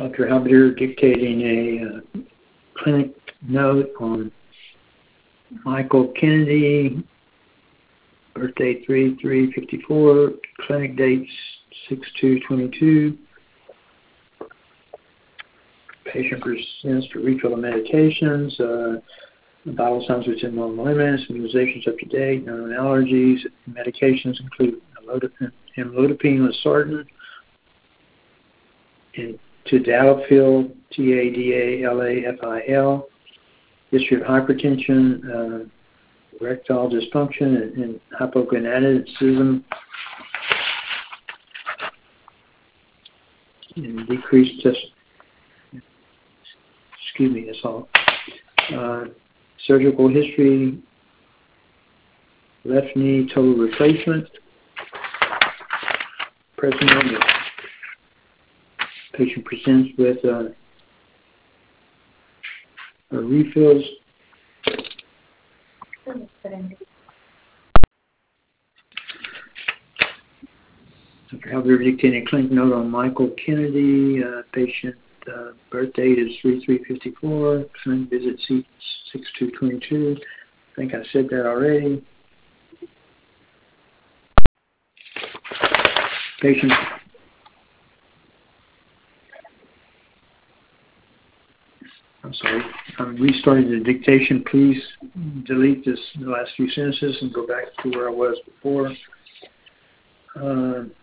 Dr. Halbiter dictating a clinic note on Michael Kennedy, birthday 3/3/54, clinic dates 6/2/22. Patient presents for refill of medications, vital signs within normal limits, immunizations up to date, known allergies. Medications include amlodipine, losartan, and tadalafil, TADALAFIL. History of hypertension, erectile dysfunction, and hypogonadism, and decreased assault. Surgical history, left knee total replacement, present moment. Patient presents with refills. Dr. Halbiter dictating a clinic note on Michael Kennedy. Patient birth date is 3/3/54. Clinic visit 6/2/22. I think I said that already. Patient. I'm sorry. I'm restarting the dictation. Please delete the last few sentences and go back to where I was before.